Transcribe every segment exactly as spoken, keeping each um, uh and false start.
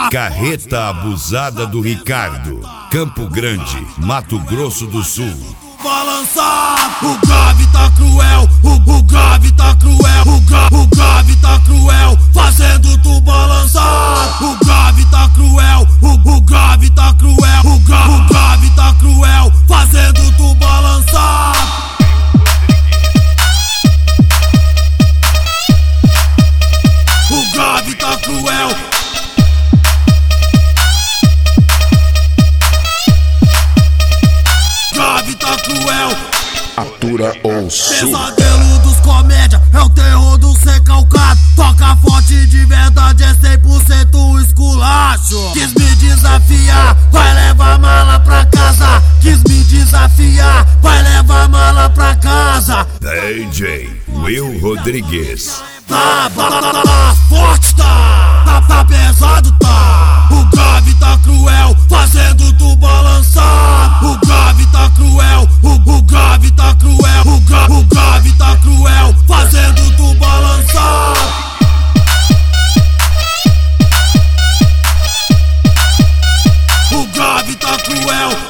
Carreta abusada do Ricardo, Campo Grande, Mato Grosso do Sul. Balançar, o grave tá cruel, o, o grave tá cruel, o, gra, o grave tá cruel, fazendo tu balançar. O grave tá cruel, o, o grave tá cruel, o, gra, o grave tá cruel, fazendo tu balançar. O grave tá cruel. Atura ou surta. Pesadelo dos comédia, é o terror do ser calcado. Toca forte de verdade, é cem por cento esculacho. Quis me desafiar, vai levar mala pra casa. Quis me desafiar, vai levar mala pra casa. D J Will Rodrigues. Tá, tá, tá, tá, tá forte, tá, tá, tá pesado, tá. O grave tá cruel, fazendo tu balançar. O grave tá cruel, o, o grave tá cruel, o, gra, o grave tá cruel, fazendo tu balançar. O grave tá cruel.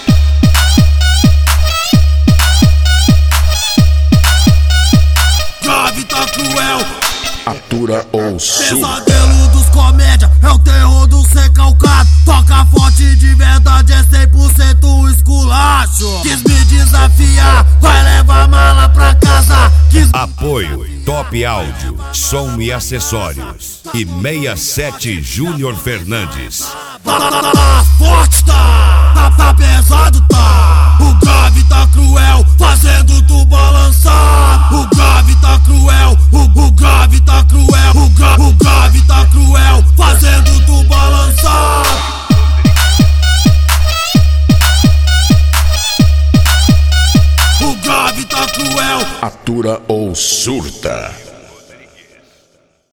Grave tá cruel. Atura ou surta. Pesadelo dos comédia, é o terror do ser calcado. Toca forte de verdade, é cem por cento esculacho. Quis me desafiar, vai levar mala pra casa. Quis... Apoio Top Áudio, som e acessórios. E sessenta e sete Júnior Fernandes. Tá, tá, tá, tá forte, tá, tá, tá pesado, tá. O grave tá cruel, fazendo tu balançar. O grave tá cruel, o, o grave tá cruel, o, gra, o grave tá cruel, fazendo tu balançar. O grave tá cruel. Atura ou surta.